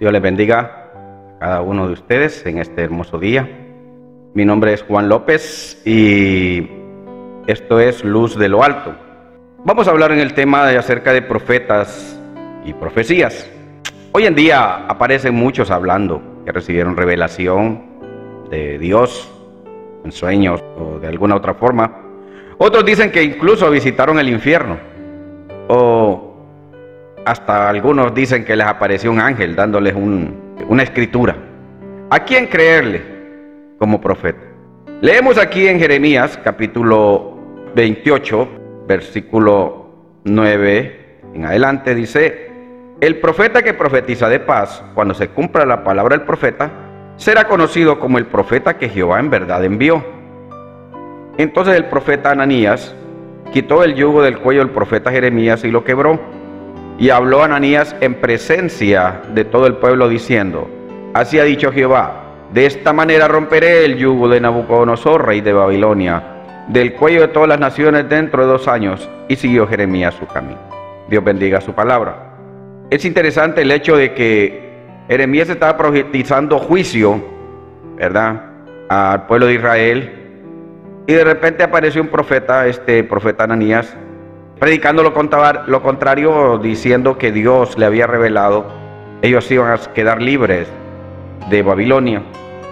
Dios les bendiga a cada uno de ustedes en este hermoso día. Mi nombre es Juan López y esto es Luz de lo Alto. Vamos a hablar en el tema acerca de profetas y profecías. Hoy en día aparecen muchos hablando que recibieron revelación de Dios en sueños o de alguna otra forma. Otros dicen que incluso visitaron el infierno, o hasta algunos dicen que les apareció un ángel dándoles una escritura. ¿A quién creerle como profeta? Leemos aquí en Jeremías capítulo 28, versículo 9 en adelante, dice: el profeta que profetiza de paz, cuando se cumpla la palabra del profeta, será conocido como el profeta que Jehová en verdad envió. Entonces el profeta Ananías quitó el yugo del cuello del profeta Jeremías y lo quebró. Y habló Ananías en presencia de todo el pueblo diciendo: así ha dicho Jehová, de esta manera romperé el yugo de Nabucodonosor, rey de Babilonia, del cuello de todas las naciones dentro de 2 años. Y siguió Jeremías su camino. Dios bendiga su palabra. Es interesante el hecho de que Jeremías estaba profetizando juicio, ¿verdad?, al pueblo de Israel, y de repente apareció un profeta, profeta Ananías, predicando lo contrario, diciendo que Dios le había revelado, ellos iban a quedar libres de Babilonia.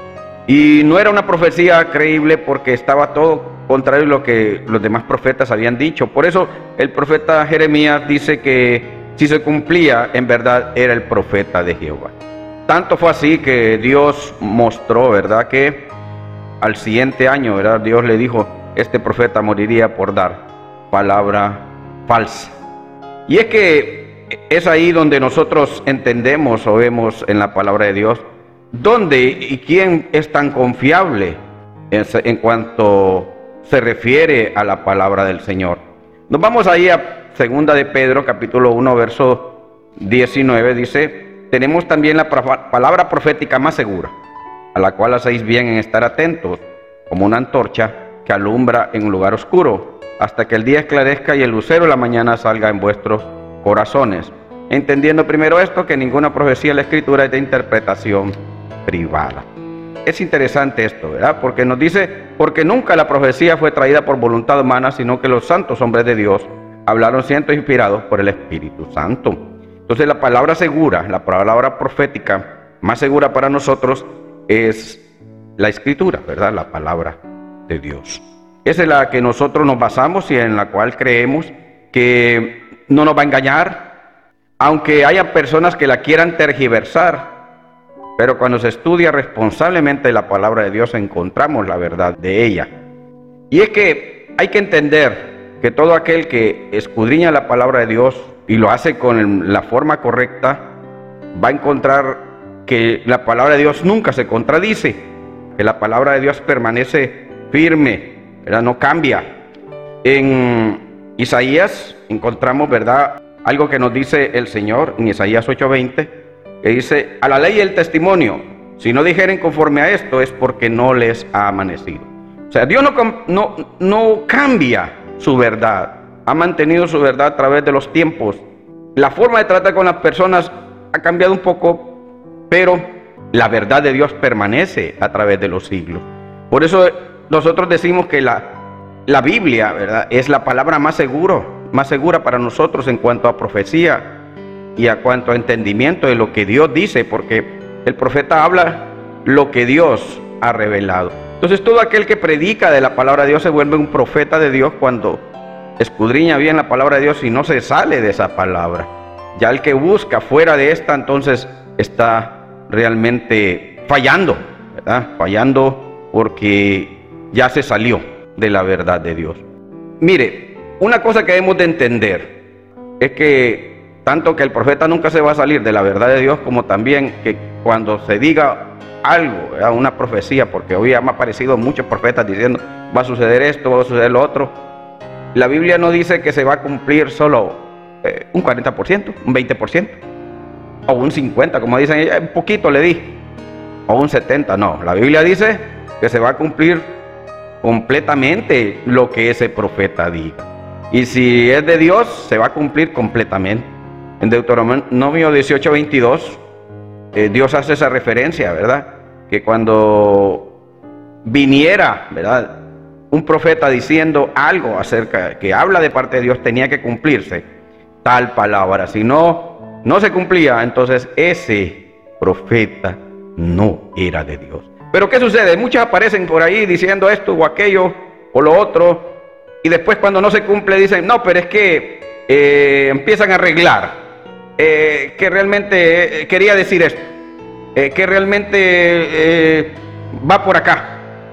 Y no era una profecía creíble porque estaba todo contrario a lo que los demás profetas habían dicho. Por eso el profeta Jeremías dice que si se cumplía, en verdad era el profeta de Jehová. Tanto fue así que Dios mostró, ¿verdad?, que al siguiente año, ¿verdad?, Dios le dijo: este profeta moriría por dar palabra falsa. Y es que es ahí donde nosotros entendemos o vemos en la palabra de Dios dónde y quién es tan confiable en cuanto se refiere a la palabra del Señor. Nos vamos ahí a segunda de Pedro, capítulo 1, verso 19, dice: tenemos también la palabra profética más segura, a la cual hacéis bien en estar atentos, como una antorcha que alumbra en un lugar oscuro, hasta que el día esclarezca y el lucero de la mañana salga en vuestros corazones. Entendiendo primero esto, que ninguna profecía de la Escritura es de interpretación privada. Es interesante esto, ¿verdad? Porque nos dice: porque nunca la profecía fue traída por voluntad humana, sino que los santos hombres de Dios hablaron siendo inspirados por el Espíritu Santo. Entonces la palabra segura, la palabra profética más segura para nosotros es la Escritura, ¿verdad? La palabra de Dios. Esa es la que nosotros nos basamos y en la cual creemos que no nos va a engañar, aunque haya personas que la quieran tergiversar. Pero cuando se estudia responsablemente la palabra de Dios, encontramos la verdad de ella. Y es que hay que entender que todo aquel que escudriña la palabra de Dios y lo hace con la forma correcta, va a encontrar que la palabra de Dios nunca se contradice, que la palabra de Dios permanece firme, ¿verdad?, no cambia. En Isaías encontramos, ¿verdad?, algo que nos dice el Señor en Isaías 8:20, que dice: a la ley y el testimonio, si no dijeren conforme a esto, es porque no les ha amanecido. O sea, Dios no cambia su verdad, ha mantenido su verdad a través de los tiempos. La forma de tratar con las personas ha cambiado un poco, pero la verdad de Dios permanece a través de los siglos. Por eso nosotros decimos que la Biblia, ¿verdad?, es la palabra más segura para nosotros en cuanto a profecía y a cuanto a entendimiento de lo que Dios dice, porque el profeta habla lo que Dios ha revelado. Entonces todo aquel que predica de la palabra de Dios se vuelve un profeta de Dios cuando escudriña bien la palabra de Dios y no se sale de esa palabra. Ya el que busca fuera de esta, entonces está realmente fallando, ¿verdad?, fallando porque ya se salió de la verdad de Dios. Mire, una cosa que debemos de entender es que tanto que el profeta nunca se va a salir de la verdad de Dios, como también que cuando se diga algo, ¿verdad?, una profecía, porque hoy han aparecido muchos profetas diciendo: va a suceder esto, va a suceder lo otro. La Biblia no dice que se va a cumplir solo un 40%, un 20%, o un 50%, como dicen, un poquito le di, o un 70%, no. La Biblia dice que se va a cumplir completamente lo que ese profeta diga. Y si es de Dios, se va a cumplir completamente. En Deuteronomio 18:22 Dios hace esa referencia, ¿verdad? Que cuando viniera, ¿verdad?, un profeta diciendo algo acerca, que habla de parte de Dios, tenía que cumplirse tal palabra. Si no se cumplía, entonces ese profeta no era de Dios. Pero ¿qué sucede? Muchos aparecen por ahí diciendo esto o aquello o lo otro, y después cuando no se cumple dicen, no, pero es que empiezan a arreglar, que realmente quería decir esto, que realmente va por acá,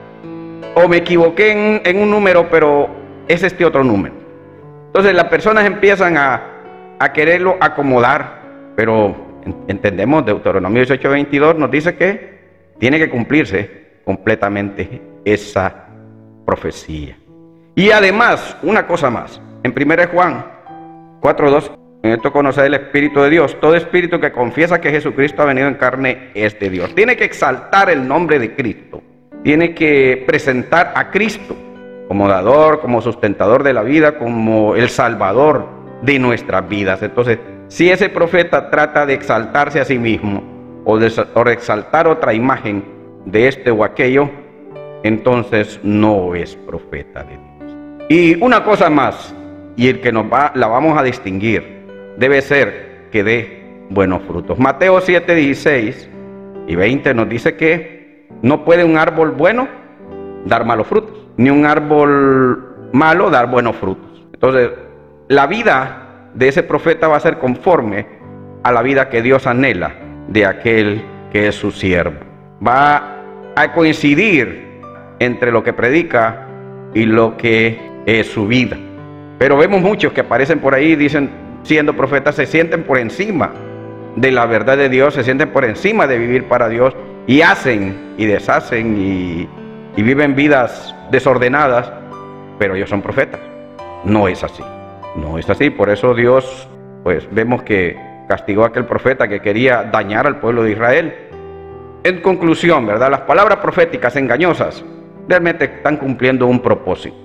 o me equivoqué en un número, pero es este otro número. Entonces las personas empiezan a quererlo acomodar, pero entendemos, Deuteronomio 18:22 nos dice que tiene que cumplirse completamente esa profecía. Y además, una cosa más, en 1 Juan 4:2, en esto conocer el Espíritu de Dios. Todo espíritu que confiesa que Jesucristo ha venido en carne es de Dios. Tiene que exaltar el nombre de Cristo. Tiene que presentar a Cristo como dador, como sustentador de la vida, como el salvador de nuestras vidas. Entonces, si ese profeta trata de exaltarse a sí mismo o de exaltar otra imagen de este o aquello, entonces no es profeta de Dios. Y una cosa más, y el que la vamos a distinguir, debe ser que dé buenos frutos. Mateo 7:16 y 20 nos dice que no puede un árbol bueno dar malos frutos, ni un árbol malo dar buenos frutos. Entonces, la vida de ese profeta va a ser conforme a la vida que Dios anhela de aquel que es su siervo. Va a coincidir entre lo que predica y lo que es su vida. Pero vemos muchos que aparecen por ahí, dicen, siendo profetas, se sienten por encima de la verdad de Dios, se sienten por encima de vivir para Dios, y hacen y deshacen y viven vidas desordenadas, pero ellos son profetas. No es así, no es así. Por eso Dios, pues vemos que castigó a aquel profeta que quería dañar al pueblo de Israel. En conclusión, ¿verdad?, las palabras proféticas engañosas realmente están cumpliendo un propósito,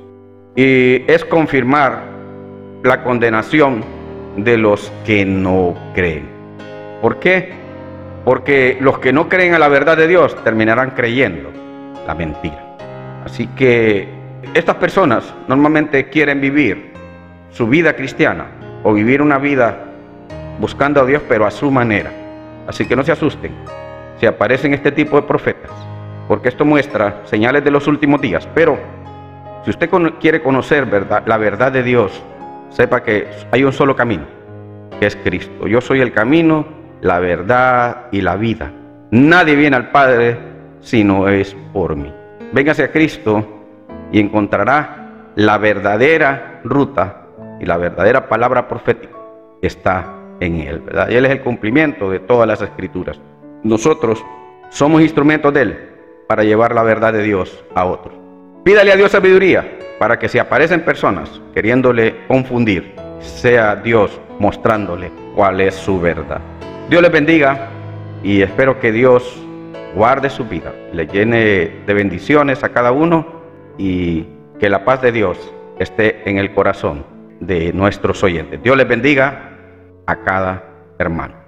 y es confirmar la condenación de los que no creen. ¿Por qué? Porque los que no creen a la verdad de Dios terminarán creyendo la mentira. Así que estas personas normalmente quieren vivir su vida cristiana o vivir una vida buscando a Dios, pero a su manera. Así que no se asusten si aparecen este tipo de profetas, porque esto muestra señales de los últimos días. Pero si usted quiere conocer la verdad de Dios, sepa que hay un solo camino, que es Cristo. Yo soy el camino, la verdad y la vida. Nadie viene al Padre si no es por mí. Véngase a Cristo y encontrará la verdadera ruta y la verdadera palabra profética que está en Él, ¿verdad? Y Él es el cumplimiento de todas las Escrituras. Nosotros somos instrumentos de Él para llevar la verdad de Dios a otros. Pídale a Dios sabiduría para que si aparecen personas queriéndole confundir, sea Dios mostrándole cuál es su verdad. Dios les bendiga y espero que Dios guarde su vida, le llene de bendiciones a cada uno y que la paz de Dios esté en el corazón de nuestros oyentes. Dios les bendiga a cada hermano.